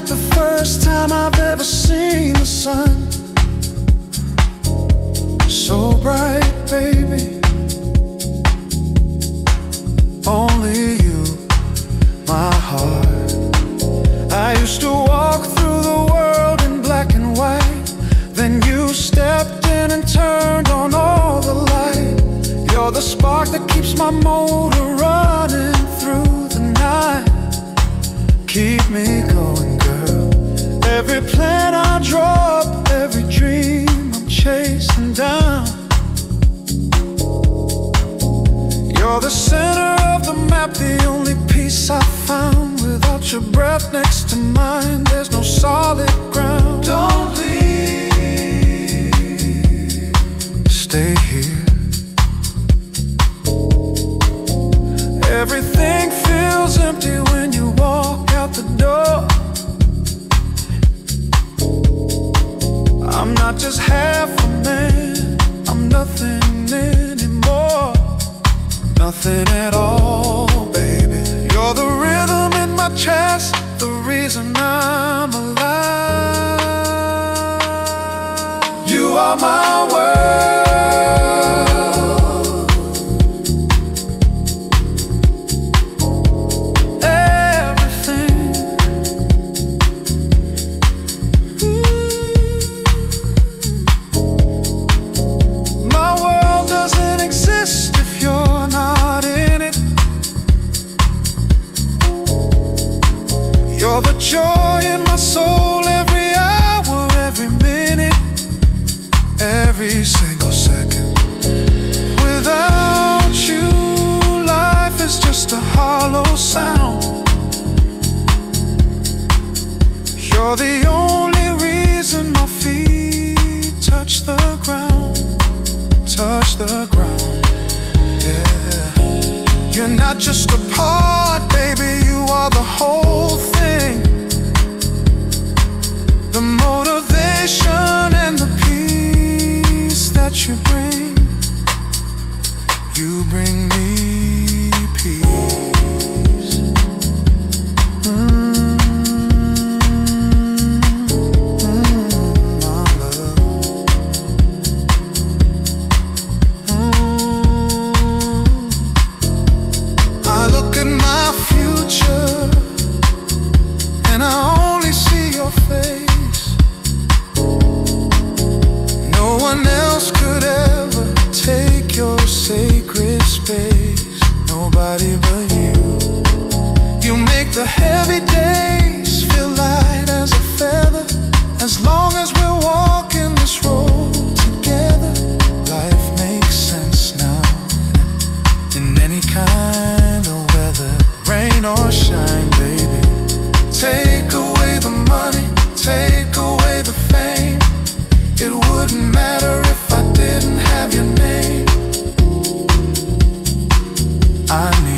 like the first time I've ever seen the sun. So bright, baby, only you, my heart. I used to walk through the world in black and white. Then you stepped in and turned on all the light. You're the spark that keeps my motor running through the night. Keep me going, girl. Every plan I draw up, every dream I'm chasing down. You're the center of the map, the only peace I found. Without your breath next to mine, there's no solid ground. Don't leave, stay here. Everything feels empty when you walk out the door. I'm not just half a man, I'm nothing anymore. Nothing at all, baby. You're the rhythm in my chest, the reason I'm alive. You are my world. You're the joy in my soul, every hour, every minute, every single second. Without you, life is just a hollow sound. You're the only reason my feet touch the ground, yeah. You're not just a part, baby, you are the whole thing. The motivation and the peace that you bring me peace. My love. I look at my future and I only see your face. No one else could ever take your sacred space. Nobody but you. You make the heavy days feel light as a feather. As long as we're walking this road together, life makes sense now. In any kind of weather, rain or shine, baby. Take away the money, take away the fame. It wouldn't matter if I didn't have your name. I need